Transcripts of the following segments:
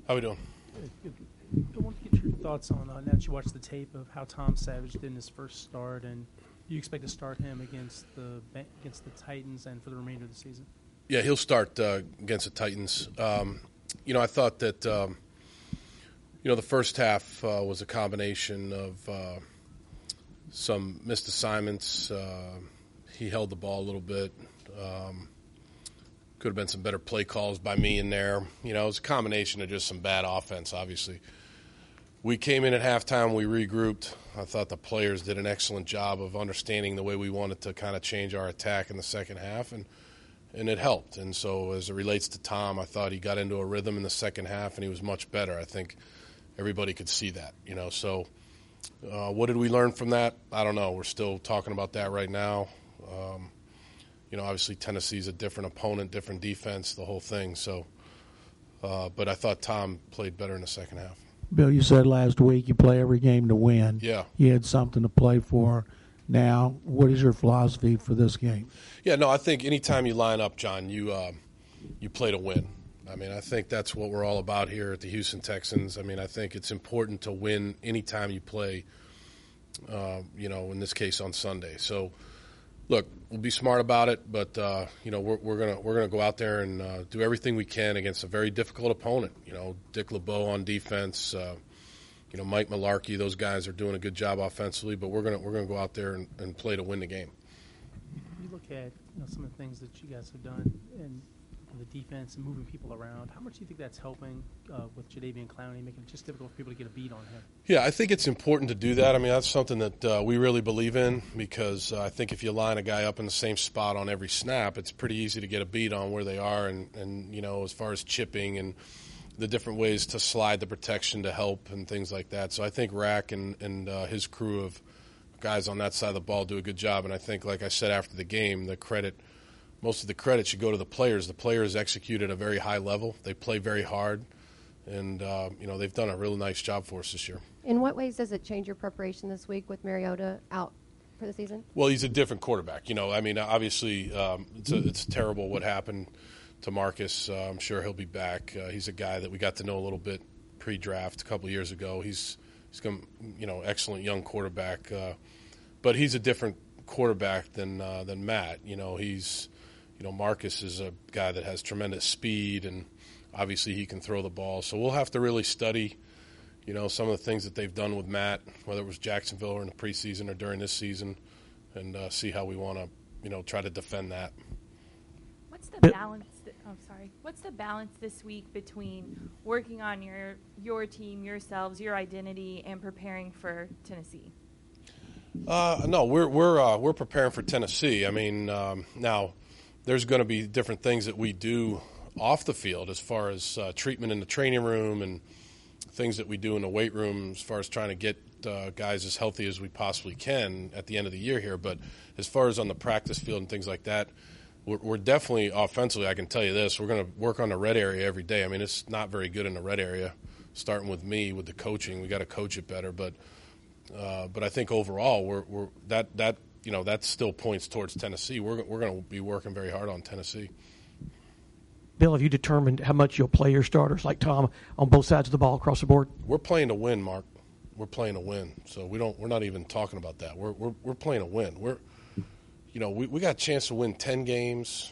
How we doing? I want to get your thoughts on now that you watched the tape of how Tom Savage did in his first start, and do you expect to start him against the Titans and for the remainder of the season? Yeah, he'll start against the Titans. I thought that the first half was a combination of some missed assignments. He held the ball a little bit. Could have been some better play calls by me in there. It was a combination of just some bad offense, obviously. We came in at halftime, we regrouped. I thought the players did an excellent job of understanding the way we wanted to kind of change our attack in the second half, and it helped. And so as it relates to Tom, I thought he got into a rhythm in the second half, and he was much better. I think everybody could see that, So what did we learn from that? I don't know. We're still talking about that right now. Obviously Tennessee's a different opponent, different defense, the whole thing. So, but I thought Tom played better in the second half. Bill, you said last week you play every game to win. Yeah. You had something to play for. Now, what is your philosophy for this game? Yeah, no, I think anytime you line up, John, you play to win. I mean, I think that's what we're all about here at the Houston Texans. I mean, I think it's important to win anytime you play, in this case on Sunday. So, look, we'll be smart about it, but we're gonna go out there and do everything we can against a very difficult opponent. Dick LeBeau on defense, Mike Mularkey. Those guys are doing a good job offensively, but we're gonna go out there and play to win the game. You look at some of the things that you guys have done and the defense and moving people around. How much do you think that's helping with Jadeveon Clowney, making it just difficult for people to get a beat on him? Yeah, I think it's important to do that. I mean, that's something that we really believe in because I think if you line a guy up in the same spot on every snap, it's pretty easy to get a beat on where they are and as far as chipping and the different ways to slide the protection to help and things like that. So I think Rack and his crew of guys on that side of the ball do a good job. And I think, like I said after the game, most of the credit should go to the players. The players execute at a very high level. They play very hard, and they've done a really nice job for us this year. In what ways does it change your preparation this week with Mariota out for the season? Well, he's a different quarterback. Obviously, it's terrible what happened to Marcus. I'm sure he'll be back. He's a guy that we got to know a little bit pre-draft a couple of years ago. He's excellent young quarterback, but he's a different quarterback than Matt. Marcus is a guy that has tremendous speed, and obviously he can throw the ball. So we'll have to really study, some of the things that they've done with Matt, whether it was Jacksonville or in the preseason or during this season, and see how we want to, try to defend that. What's the balance? What's the balance this week between working on your team, yourselves, your identity, and preparing for Tennessee? No, we're preparing for Tennessee. I mean, now there's going to be different things that we do off the field as far as treatment in the training room and things that we do in the weight room as far as trying to get guys as healthy as we possibly can at the end of the year here. But as far as on the practice field and things like that, we're definitely offensively, I can tell you this, we're going to work on the red area every day. I mean, it's not very good in the red area, starting with me with the coaching. We got to coach it better, but I think overall that still points towards Tennessee. We're going to be working very hard on Tennessee. Bill, have you determined how much you'll play your starters like Tom on both sides of the ball across the board? We're playing to win, Mark. We're playing to win. So we're not even talking about that. We're playing to win. We got a chance to win 10 games.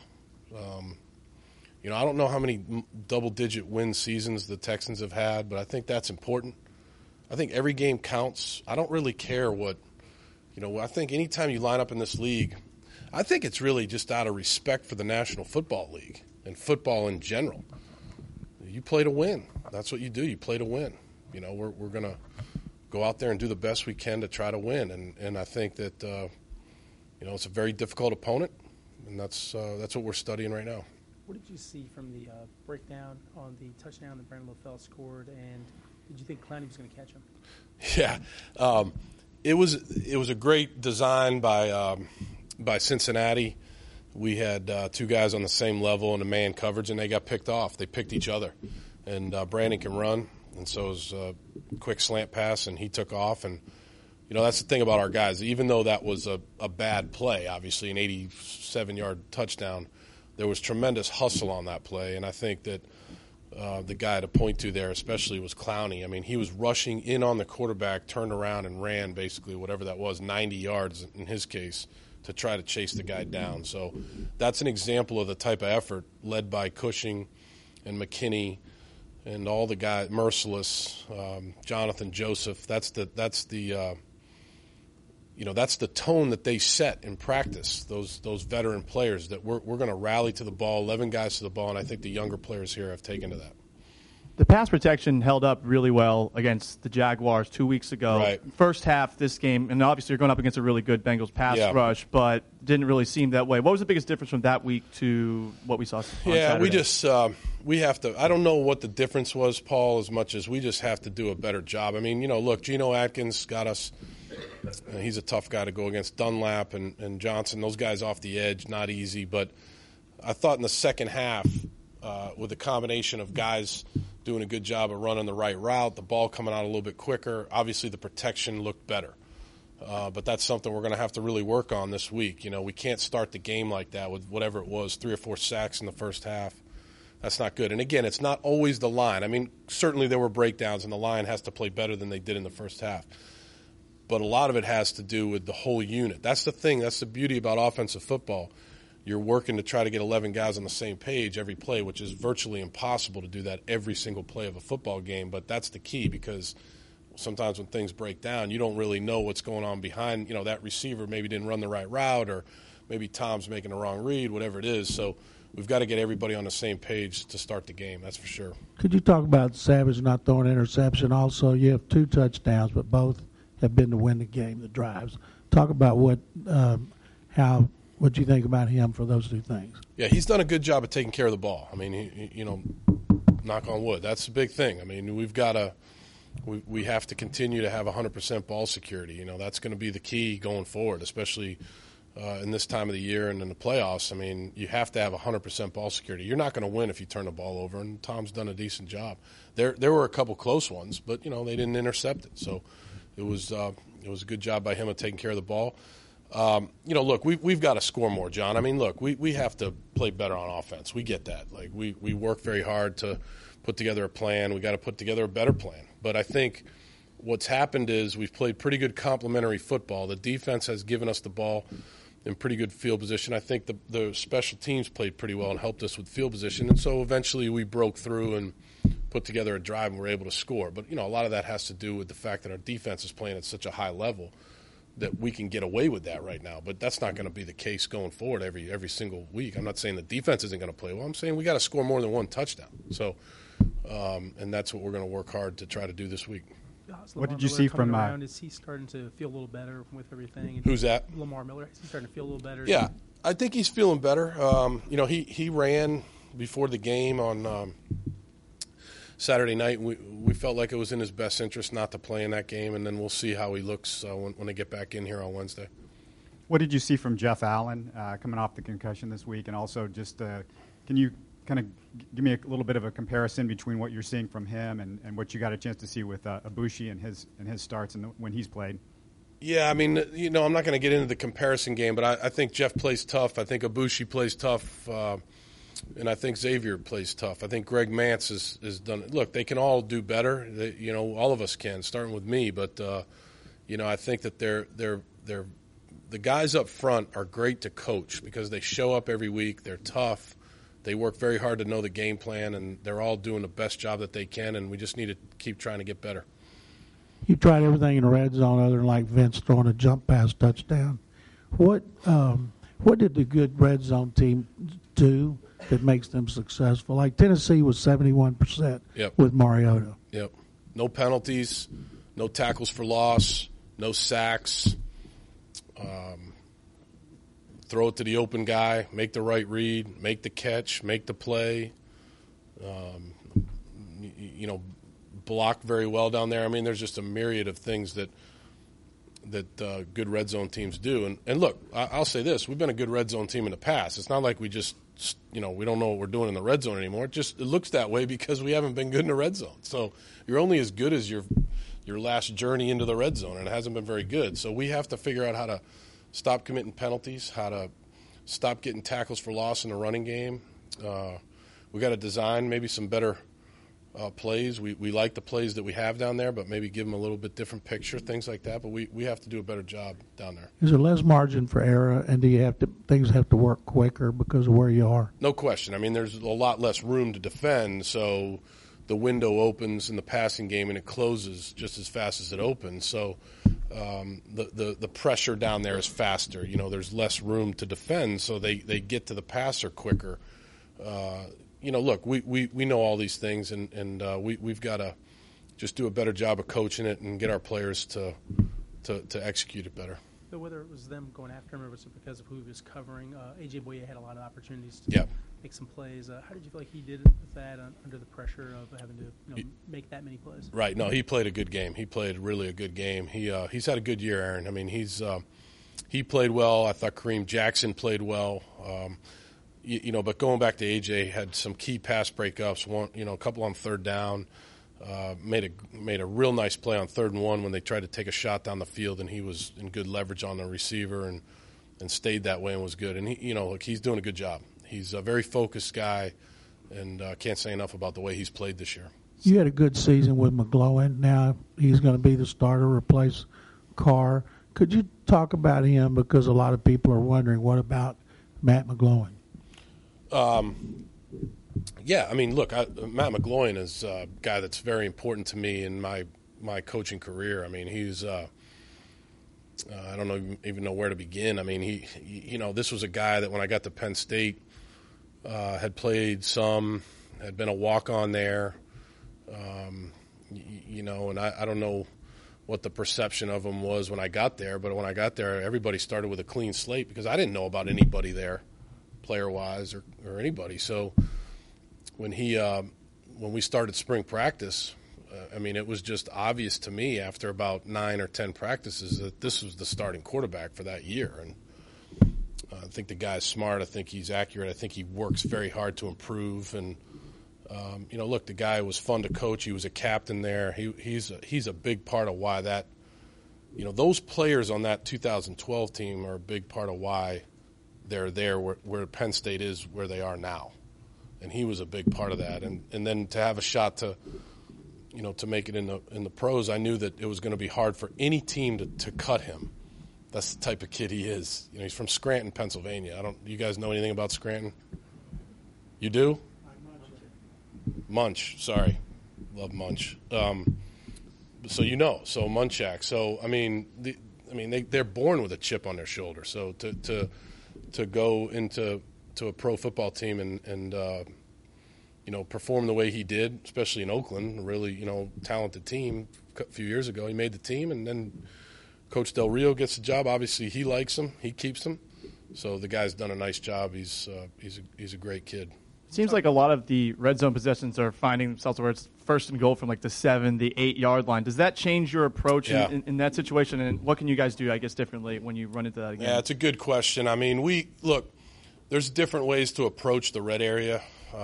I don't know how many double-digit win seasons the Texans have had, but I think that's important. I think every game counts. I don't really care what, I think anytime you line up in this league, I think it's really just out of respect for the National Football League and football in general. You play to win. That's what you do. You play to win. We're going to go out there and do the best we can to try to win. And I think that, it's a very difficult opponent, and that's what we're studying right now. What did you see from the breakdown on the touchdown that Brandon LaFell scored, and did you think Clowney was going to catch him? Yeah. It was a great design by Cincinnati. We had two guys on the same level in the man coverage, and they got picked off. They picked each other. And Brandon can run, and so it was a quick slant pass, and he took off. And, that's the thing about our guys. Even though that was a bad play, obviously an 87-yard touchdown, there was tremendous hustle on that play. And I think that the guy to point to there especially was Clowney. I mean, he was rushing in on the quarterback, turned around and ran basically whatever that was, 90 yards in his case, to try to chase the guy down. So that's an example of the type of effort led by Cushing and McKinney and all the guys, Merciless, Jonathan Joseph. That's the tone that they set in practice, those veteran players, that we're going to rally to the ball, 11 guys to the ball, and I think the younger players here have taken to that. The pass protection held up really well against the Jaguars 2 weeks ago. Right. First half this game, and obviously you're going up against a really good Bengals pass rush, but didn't really seem that way. What was the biggest difference from that week to what we saw on Saturday? We just we have to – I don't know what the difference was, Paul, as much as we just have to do a better job. I mean, look, Geno Atkins got us – he's a tough guy to go against. Dunlap and Johnson, those guys off the edge, not easy. But I thought in the second half, with a combination of guys doing a good job of running the right route, the ball coming out a little bit quicker, obviously the protection looked better. But that's something we're going to have to really work on this week. We can't start the game like that with whatever it was, 3 or 4 sacks in the first half. That's not good. And, again, it's not always the line. I mean, certainly there were breakdowns, and the line has to play better than they did in the first half. But a lot of it has to do with the whole unit. That's the thing. That's the beauty about offensive football. You're working to try to get 11 guys on the same page every play, which is virtually impossible to do that every single play of a football game. But that's the key, because sometimes when things break down, you don't really know what's going on behind. That receiver maybe didn't run the right route, or maybe Tom's making the wrong read, whatever it is. So we've got to get everybody on the same page to start the game, that's for sure. Could you talk about Savage not throwing an interception? Also, you have 2 touchdowns, but both have been to win the game, the drives. Talk about what you think about him for those 2 things. Yeah, he's done a good job of taking care of the ball. I mean, knock on wood, that's the big thing. I mean, we have to continue to have 100% ball security. That's going to be the key going forward, especially in this time of the year and in the playoffs. I mean, you have to have 100% ball security. You're not going to win if you turn the ball over, and Tom's done a decent job. There were a couple close ones, but they didn't intercept it. So it was a good job by him of taking care of the ball. Look, we've got to score more, John. I mean, look, we have to play better on offense. We get that. Like, we work very hard to put together a plan. We got to put together a better plan. But I think what's happened is we've played pretty good complementary football. The defense has given us the ball in pretty good field position. I think the special teams played pretty well and helped us with field position. And so eventually we broke through and put together a drive and were able to score. But, a lot of that has to do with the fact that our defense is playing at such a high level that we can get away with that right now. But that's not going to be the case going forward every single week. I'm not saying the defense isn't going to play well. I'm saying we got to score more than 1 touchdown. So, and that's what we're going to work hard to try to do this week. What did you see from Is he starting to feel a little better with everything? Who's that? Lamar Miller. Is he starting to feel a little better? Yeah, I think he's feeling better. He ran before the game on Saturday night. We felt like it was in his best interest not to play in that game, and then we'll see how he looks when they get back in here on Wednesday. What did you see from Jeff Allen coming off the concussion this week? And also just can you kind of give me a little bit of a comparison between what you're seeing from him and what you got a chance to see with Ibushi and his starts and when he's played? Yeah, I mean, I'm not going to get into the comparison game, but I think Jeff plays tough. I think Ibushi plays tough. And I think Xavier plays tough. I think Greg Mance has done it. Look, they can all do better. All of us can, starting with me. But I think that they're the guys up front are great to coach because they show up every week. They're tough. They work very hard to know the game plan, and they're all doing the best job that they can. And we just need to keep trying to get better. You tried everything in the red zone other than like Vince throwing a jump pass touchdown. What did the good red zone team do that makes them successful? Like Tennessee was 71% with Mariota. Yep. No penalties, no tackles for loss, no sacks. Throw it to the open guy, make the right read, make the catch, make the play. Block very well down there. I mean, there's just a myriad of things that good red zone teams do. And look, I'll say this: we've been a good red zone team in the past. It's not like we just we don't know what we're doing in the red zone anymore. It looks that way because we haven't been good in the red zone. So you're only as good as your last journey into the red zone, and it hasn't been very good. So we have to figure out how to stop committing penalties, how to stop getting tackles for loss in the running game. We got to design maybe some better plays. We like the plays that we have down there, but maybe give them a little bit different picture, things like that. But we have to do a better job down there. Is there less margin for error, and do things have to work quicker because of where you are? No question. I mean, there's a lot less room to defend, so the window opens in the passing game and it closes just as fast as it opens. So the pressure down there is faster. There's less room to defend, so they get to the passer quicker. Look, we know all these things, and we've got to just do a better job of coaching it and get our players to execute it better. So whether it was them going after him or was it because of who he was covering, A.J. Boye had a lot of opportunities to make some plays. How did you feel like he did with that under the pressure of having to make that many plays? Right. No, he played a good game. He played really a good game. He's had a good year, Aaron. I mean, he played well. I thought Kareem Jackson played well. But going back to A.J., had some key pass breakups. One, a couple on third down. Made a real nice play on 3rd and 1 when they tried to take a shot down the field, and he was in good leverage on the receiver and stayed that way and was good. And he's doing a good job. He's a very focused guy, and can't say enough about the way he's played this year. You had a good season with McGloin. Now he's going to be the starter, replace Carr. Could you talk about him, because a lot of people are wondering, what about Matt McGloin? Yeah, I mean, look, Matt McGloin is a guy that's very important to me in my coaching career. I mean, he's I don't even know where to begin. I mean, this was a guy that when I got to Penn State had played some, had been a walk-on there, and I don't know what the perception of him was when I got there, but when I got there, everybody started with a clean slate because I didn't know about anybody there, player-wise or anybody. So when we started spring practice, I mean, it was just obvious to me after about 9 or 10 practices that this was the starting quarterback for that year. And I think the guy's smart. I think he's accurate. I think he works very hard to improve. And look, the guy was fun to coach. He was a captain there. He's a big part of why that. Those players on that 2012 team are a big part of why they're there where Penn State is where they are now. And he was a big part of that. And then to have a shot to make it in the pros, I knew that it was going to be hard for any team to cut him. That's the type of kid he is. He's from Scranton, Pennsylvania. You guys know anything about Scranton? You do? Munch, sorry. Love Munch. So so Munchak. So they're born with a chip on their shoulder. So to go into a pro football team and perform the way he did, especially in Oakland, a really, talented team a few years ago. He made the team, and then Coach Del Rio gets the job. Obviously, he likes him. He keeps him. So the guy's done a nice job. He's a great kid. It seems like a lot of the red zone possessions are finding themselves where it's 1st and goal from like the 7, the 8-yard line. Does that change your approach in that situation? And what can you guys do, I guess, differently when you run into that again? Yeah, it's a good question. I mean, there's different ways to approach the red area.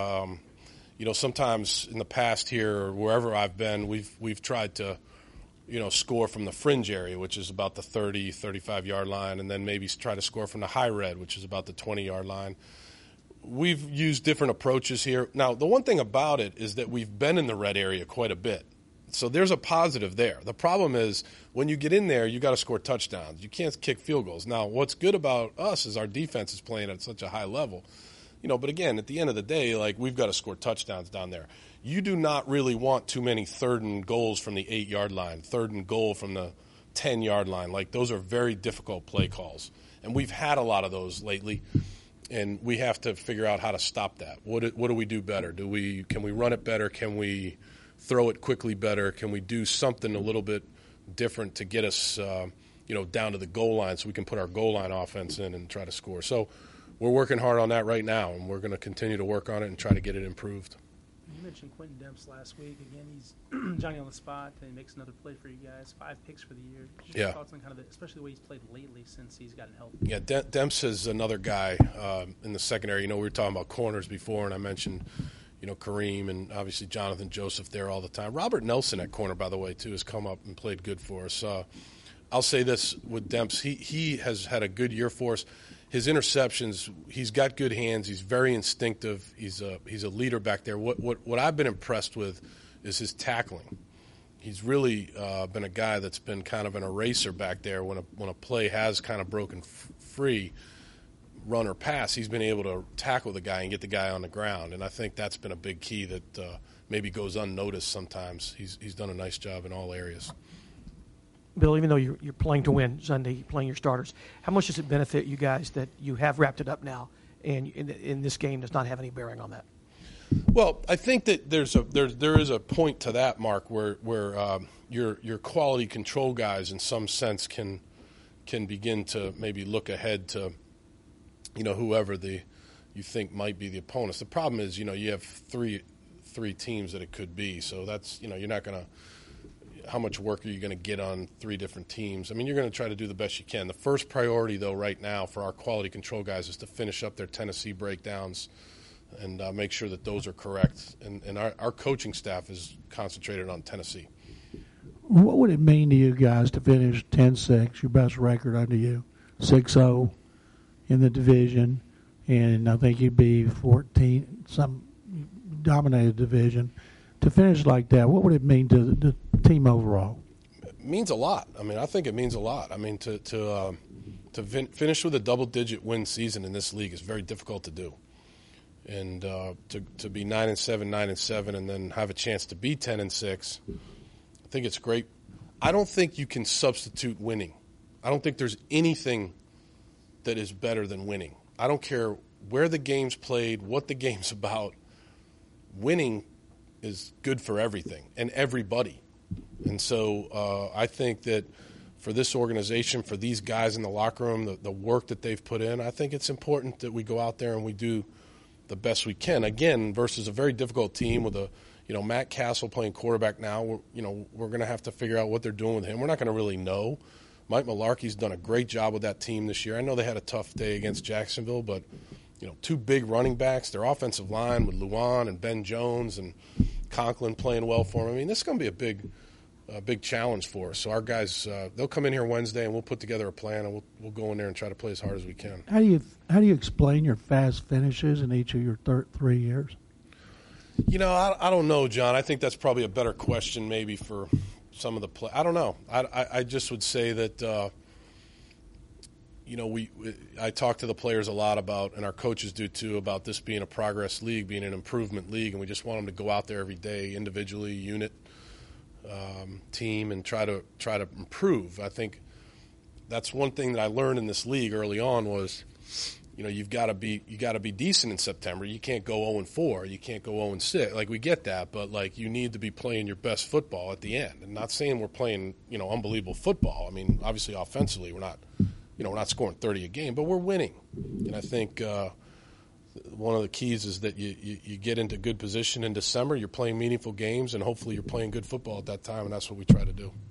Sometimes in the past here or wherever I've been, we've tried to, score from the fringe area, which is about the 30, 35-yard line, and then maybe try to score from the high red, which is about the 20-yard line. We've used different approaches here. Now, the one thing about it is that we've been in the red area quite a bit. So there's a positive there. The problem is when you get in there, you got to score touchdowns. You can't kick field goals. Now, what's good about us is our defense is playing at such a high level. But again, at the end of the day, we've got to score touchdowns down there. You do not really want too many 3rd and goals from the 8-yard line, 3rd and goal from the 10-yard line. Those are very difficult play calls. And we've had a lot of those lately. And we have to figure out how to stop that. What do we do better? Can we run it better? Can we throw it quickly better? Can we do something a little bit different to get us, down to the goal line so we can put our goal line offense in and try to score? So we're working hard on that right now, and we're going to continue to work on it and try to get it improved. You mentioned Quentin Demps last week. Again, he's Johnny on the spot, and he makes another play for you guys. 5 picks for the year. Just your thoughts on especially the way he's played lately since he's gotten healthy. Yeah, Demps is another guy in the secondary. We were talking about corners before, and I mentioned, Kareem and obviously Jonathan Joseph there all the time. Robert Nelson at corner, by the way, too, has come up and played good for us. I'll say this with Demps. He has had a good year for us. his interceptions, he's got good hands. He's very instinctive. He's a leader back there. What I've been impressed with is his tackling. He's really been a guy that's been kind of an eraser back there when a play has kind of broken free, run or pass. He's been able to tackle the guy and get the guy on the ground, and I think that's been a big key that maybe goes unnoticed sometimes. He's done a nice job in all areas. Bill, even though you're playing to win Sunday, you're playing your starters, how much does it benefit you guys that you have wrapped it up now, and in this game does not have any bearing on that? Well, I think that there is a point to that, Mark, where your quality control guys, in some sense, can begin to maybe look ahead to, whoever you think might be the opponents. The problem is, you have three teams that it could be, so that's you're not going to. How much work are you going to get on three different teams? I mean, you're going to try to do the best you can. The first priority, though, right now for our quality control guys is to finish up their Tennessee breakdowns and make sure that those are correct. And our coaching staff is concentrated on Tennessee. What would it mean to you guys to finish 10-6, your best record under you, 6-0 in the division, and I think you'd be 14, some dominated division. To finish like that, what would it mean to the team overall? It means a lot. I mean, I think it means a lot. I mean, to finish with a double-digit win season in this league is very difficult to do. And to be 9-7, 9-7, and then have a chance to be 10-6, I think it's great. I don't think you can substitute winning. I don't think there's anything that is better than winning. I don't care where the game's played, what the game's about. Winning is good for everything and everybody. And so I think that for this organization, for these guys in the locker room, the work that they've put in, I think it's important that we go out there and we do the best we can. Again, versus a very difficult team with Matt Castle playing quarterback now. We're going to have to figure out what they're doing with him. We're not going to really know. Mike Mularkey's done a great job with that team this year. I know they had a tough day against Jacksonville, but two big running backs, their offensive line with Luan and Ben Jones and Conklin playing well for them. I mean, this is going to be a big challenge for us. So our guys, they'll come in here Wednesday and we'll put together a plan and we'll go in there and try to play as hard as we can. How do you explain your fast finishes in each of your 3 years? I don't know, John. I think that's probably a better question maybe for some of the play. I don't know. I just would say that I talk to the players a lot about, and our coaches do too, about this being a progress league, being an improvement league, and we just want them to go out there every day, individually, unit, team, and try to improve. I think that's one thing that I learned in this league early on was, you've got to be decent in September. You can't go 0-4. You can't go 0-6. Like, we get that, but you need to be playing your best football at the end. And not saying we're playing unbelievable football. I mean, obviously offensively we're not. We're not scoring 30 a game, but we're winning. And I think one of the keys is that you get into good position in December, you're playing meaningful games, and hopefully you're playing good football at that time, and that's what we try to do.